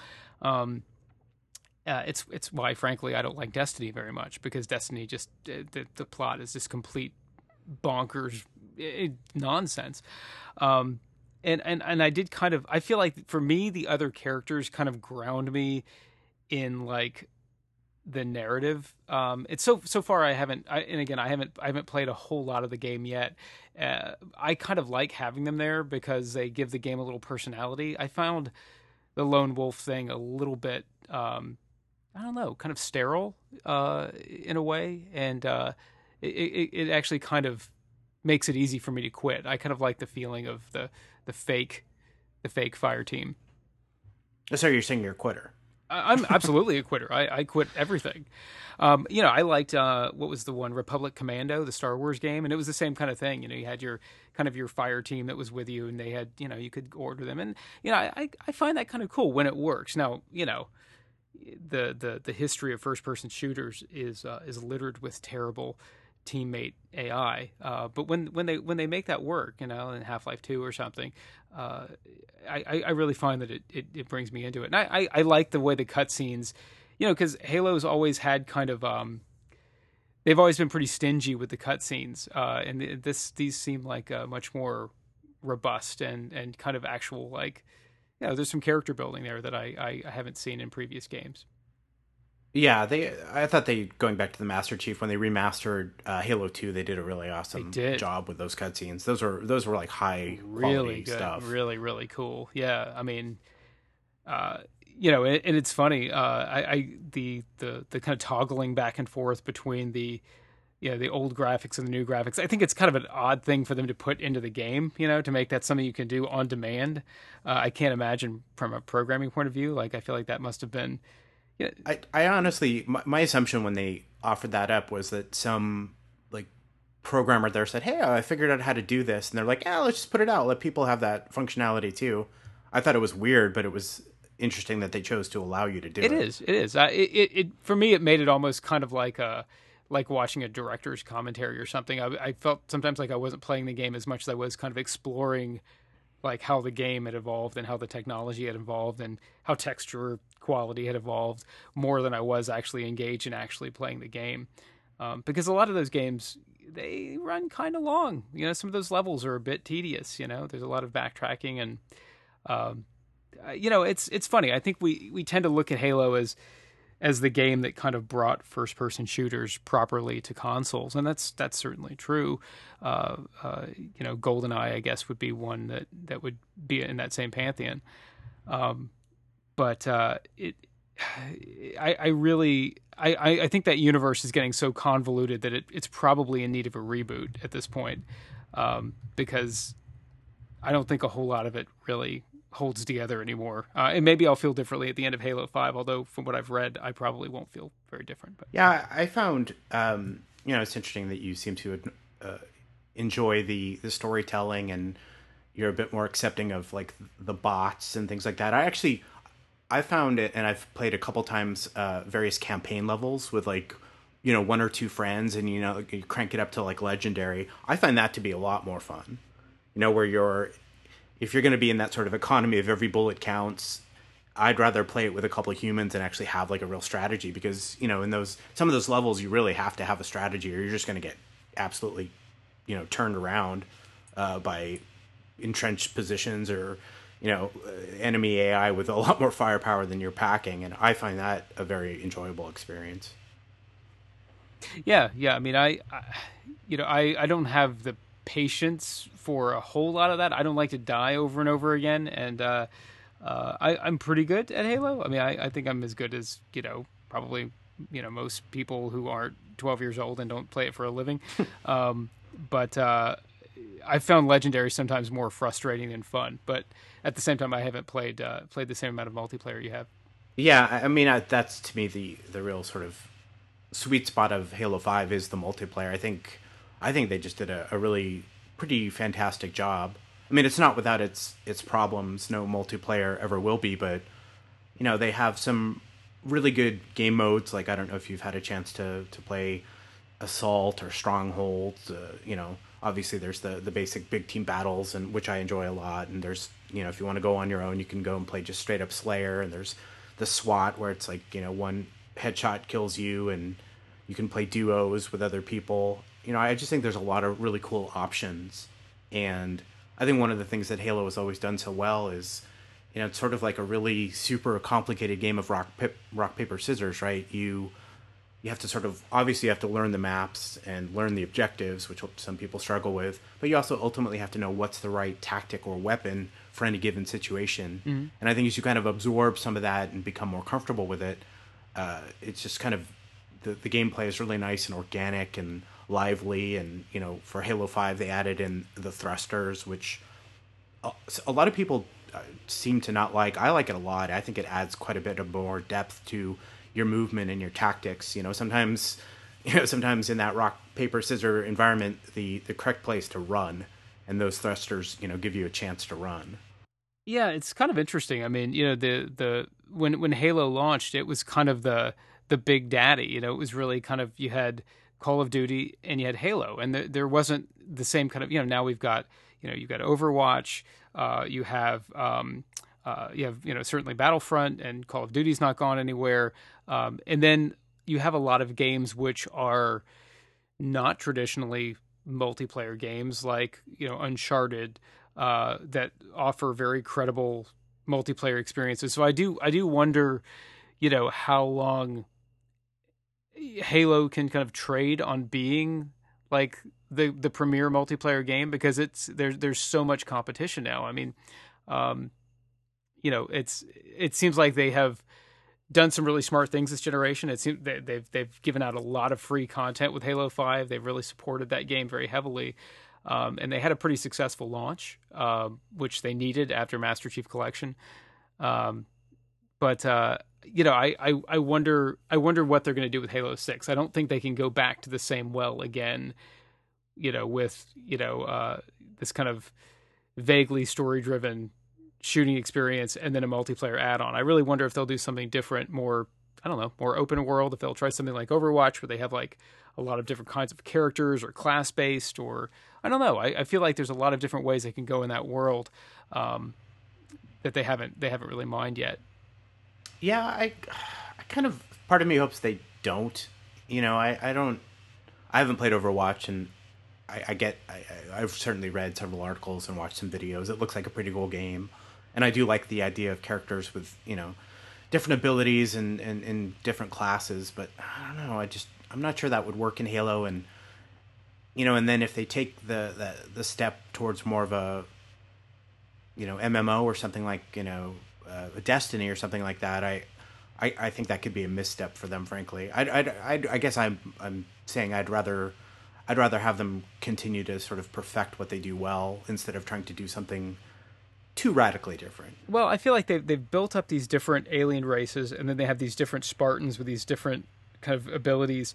It's why, frankly, I don't like Destiny very much, because Destiny just the plot is just complete bonkers nonsense. And I did kind of, I feel like for me the other characters kind of ground me in like the narrative. It's so far I haven't, and again I haven't played a whole lot of the game yet. I kind of like having them there because they give the game a little personality. I found the lone wolf thing a little bit I don't know, kind of sterile in a way, and it actually kind of makes it easy for me to quit. I kind of like the feeling of the fake fire team. So you're saying you're a quitter? I'm absolutely a quitter. I quit everything. I liked what was the one, Republic Commando, the Star Wars game, and it was the same kind of thing. You had your kind of your fire team that was with you, and they had, you could order them, and I find that kind of cool when it works. Now, the history of first person shooters is littered with terrible teammate AI. But when they make that work, in Half-Life 2 or something, I really find that it brings me into it. And I like the way the cutscenes, because Halo's always had kind of, they've always been pretty stingy with the cutscenes. And these seem like much more robust and kind of actual, like, there's some character building there that I haven't seen in previous games. Yeah, I thought going back to the Master Chief, when they remastered Halo 2, they did a really awesome job with those cutscenes. Those were like high quality good stuff. Really, really cool. Yeah, I mean, and it's funny. The kind of toggling back and forth between the old graphics and the new graphics. I think it's kind of an odd thing for them to put into the game, to make that something you can do on demand. I can't imagine from a programming point of view. Like, I feel like that must have been. Yeah. I honestly, my assumption when they offered that up was that some like programmer there said, "Hey, I figured out how to do this," and they're like, "Yeah, let's just put it out. Let people have that functionality too." I thought it was weird, but it was interesting that they chose to allow you to do it. It is. It for me, it made it almost kind of like watching a director's commentary or something. I felt sometimes like I wasn't playing the game as much as I was kind of exploring like how the game had evolved and how the technology had evolved and how texture quality had evolved, more than I was actually engaged in actually playing the game. Because a lot of those games, they run kind of long. Some of those levels are a bit tedious. There's a lot of backtracking, and it's funny. I think we tend to look at Halo as the game that kind of brought first-person shooters properly to consoles, and that's certainly true. GoldenEye, I guess, would be one that would be in that same pantheon. But I think that universe is getting so convoluted that it's probably in need of a reboot at this point, because I don't think a whole lot of it really holds together anymore. And maybe I'll feel differently at the end of Halo 5, although from what I've read, I probably won't feel very different. But yeah, I found, it's interesting that you seem to enjoy the storytelling, and you're a bit more accepting of like the bots and things like that. I found it, and I've played a couple times various campaign levels with like, one or two friends, and you crank it up to like legendary. I find that to be a lot more fun. Where if you're going to be in that sort of economy of every bullet counts, I'd rather play it with a couple of humans and actually have like a real strategy, because in some of those levels you really have to have a strategy, or you're just going to get absolutely turned around by entrenched positions or enemy AI with a lot more firepower than you're packing, and I find that a very enjoyable experience. Yeah. I mean, I don't have the patience for a whole lot of that. I don't like to die over and over again, and I'm pretty good at Halo. I mean, I think I'm as good as probably most people who aren't 12 years old and don't play it for a living. But I found Legendary sometimes more frustrating than fun. But at the same time, I haven't played the same amount of multiplayer you have. Yeah, I mean, that's to me the real sort of sweet spot of Halo 5 is the multiplayer. I think they just did a really pretty fantastic job. I mean, it's not without its problems. No multiplayer ever will be, but they have some really good game modes. Like, I don't know if you've had a chance to play Assault or Stronghold. Obviously there's the basic big team battles, and which I enjoy a lot. And there's if you want to go on your own, you can go and play just straight up Slayer. And there's the SWAT, where it's like one headshot kills you, and you can play duos with other people. I just think there's a lot of really cool options. And I think one of the things that Halo has always done so well is, it's sort of like a really super complicated game of rock paper scissors, right? You have to sort of, obviously you have to learn the maps and learn the objectives, which some people struggle with, but you also ultimately have to know what's the right tactic or weapon for any given situation. Mm-hmm. And I think as you kind of absorb some of that and become more comfortable with it, it's just kind of, the gameplay is really nice and organic and lively. And for Halo 5 they added in the thrusters, which a lot of people seem to not like. I like it a lot. I think it adds quite a bit of more depth to your movement and your tactics. Sometimes in that rock paper scissor environment, the correct place to run, and those thrusters give you a chance to run. Yeah, it's kind of interesting. I mean, the when Halo launched, it was kind of the big daddy. It was really kind of, you had Call of Duty and you had Halo, and there wasn't the same kind of, now we've got, you've got Overwatch, you have certainly Battlefront, and Call of Duty's not gone anywhere. And then you have a lot of games which are not traditionally multiplayer games, like, Uncharted, that offer very credible multiplayer experiences. So I do wonder, how long Halo can kind of trade on being like the premier multiplayer game, because there's so much competition now. I mean, it seems like they have done some really smart things this generation. It seems they've given out a lot of free content with Halo 5. They've really supported that game very heavily, and they had a pretty successful launch, which they needed after Master Chief Collection. But I wonder what they're going to do with Halo 6. I don't think they can go back to the same well again, with this kind of vaguely story-driven shooting experience and then a multiplayer add-on. I really wonder if they'll do something different, more, I don't know, more open world, if they'll try something like Overwatch, where they have like a lot of different kinds of characters, or class-based, or I don't know. I feel like there's a lot of different ways they can go in that world, that they haven't really mined yet. Yeah, I kind of, part of me hopes they don't. I don't, I haven't played Overwatch, and I've certainly read several articles and watched some videos. It looks like a pretty cool game, and I do like the idea of characters with different abilities and different classes. But I don't know. I'm not sure that would work in Halo, and and then if they take the step towards more of a MMO or something like a Destiny or something like that, I think that could be a misstep for them. Frankly, I guess I'm saying I'd rather have them continue to sort of perfect what they do well, instead of trying to do something too radically different. Well, I feel like they've built up these different alien races, and then they have these different Spartans with these different kind of abilities.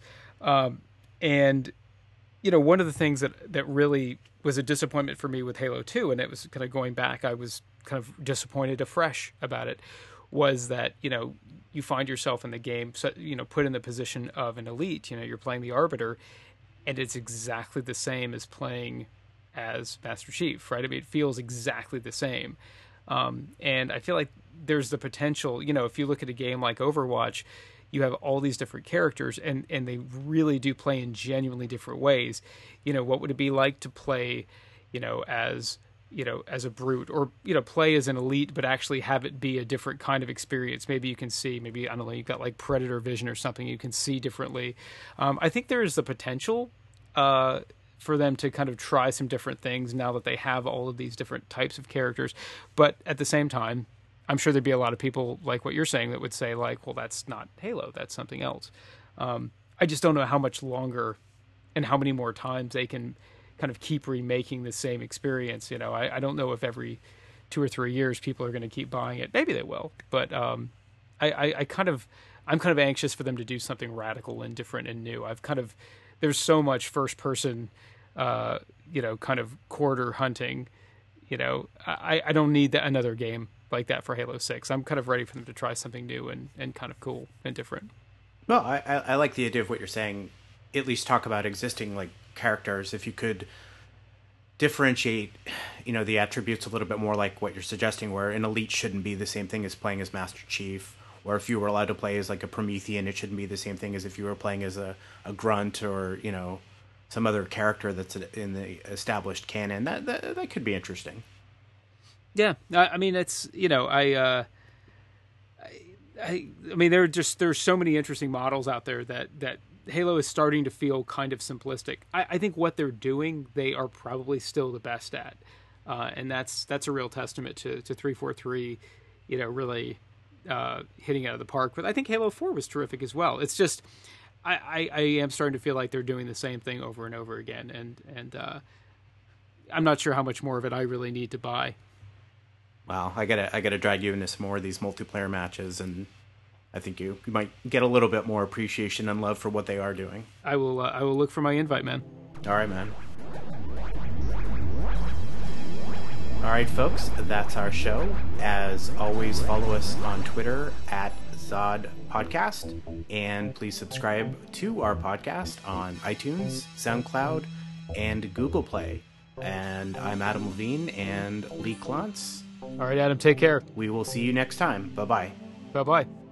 And one of the things that really was a disappointment for me with Halo 2, and it was kind of going back, I was kind of disappointed afresh about it, was that, you find yourself in the game, so, put in the position of an elite, you're playing the Arbiter, and it's exactly the same as playing as Master Chief, right? I mean, it feels exactly the same. And I feel like there's the potential, if you look at a game like Overwatch, you have all these different characters, and they really do play in genuinely different ways. What would it be like to play, as a brute, or, play as an elite, but actually have it be a different kind of experience? Maybe you can see, maybe, I don't know, you've got like predator vision or something, you can see differently. I think there is the potential, for them to kind of try some different things now that they have all of these different types of characters. But at the same time, I'm sure there'd be a lot of people like what you're saying that would say, like, well, that's not Halo, that's something else. I just don't know how much longer and how many more times they can kind of keep remaking the same experience. I don't know if every 2 or 3 years people are going to keep buying it. Maybe they will, but I kind of I'm kind of anxious for them to do something radical and different and new. There's so much first person, kind of quarter hunting. I don't need another game like that for Halo 6. I'm kind of ready for them to try something new and kind of cool and different. Well, I like the idea of what you're saying. At least talk about existing like characters. If you could differentiate, the attributes a little bit more, like what you're suggesting, where an elite shouldn't be the same thing as playing as Master Chief, or if you were allowed to play as like a Promethean, it shouldn't be the same thing as if you were playing as a Grunt or some other character that's in the established canon. That could be interesting. Yeah, I mean, it's I mean, there's so many interesting models out there that Halo is starting to feel kind of simplistic. I think what they're doing, they are probably still the best at, and that's a real testament to 343, really hitting out of the park. But I think Halo 4 was terrific as well. It's just I am starting to feel like they're doing the same thing over and over again, and I'm not sure how much more of it I really need to buy. Wow, I gotta drag you into some more of these multiplayer matches, and I think you might get a little bit more appreciation and love for what they are doing. I will look for my invite, man. All right, man. All right, folks, that's our show. As always, follow us on Twitter at Zod Podcast, and please subscribe to our podcast on iTunes, SoundCloud, and Google Play. And I'm Adam Levine and Lee Klontz. All right, Adam, take care. We will see you next time. Bye-bye. Bye-bye.